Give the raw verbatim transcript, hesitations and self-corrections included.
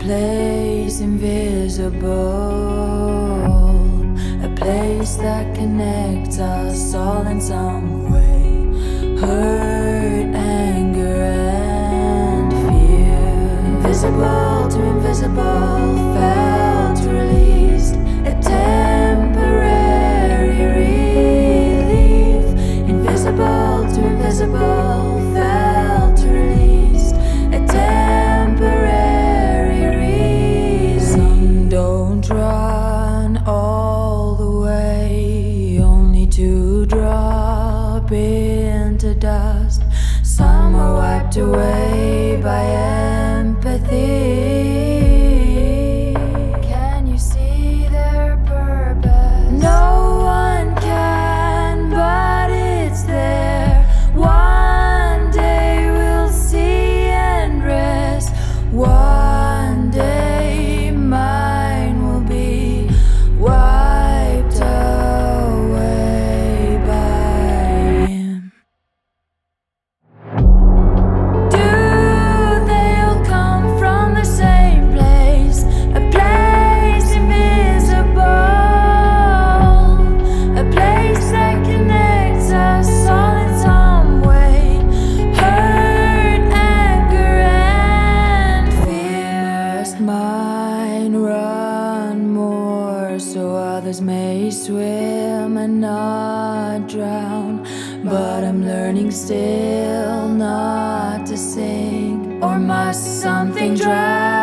place invisible, a place that connects us all in some way. Hurt, anger, and fear. Invisible to invisible, felt to released, a temporary relief. Invisible to invisible, felt to released, a temporary relief. Some don't run all the way, only to drop into dust. Some are wiped away by empathy. Can you see their purpose? No one can, but it's there. One day we'll see and rest. One day mine will be wiped away by him. Do they all come from the same place? A place invisible, a place that connects us all in some way. Hurt, anger, and fear. Mine run more so others may swim and not drown. But I'm learning still not to sink, or must something drown?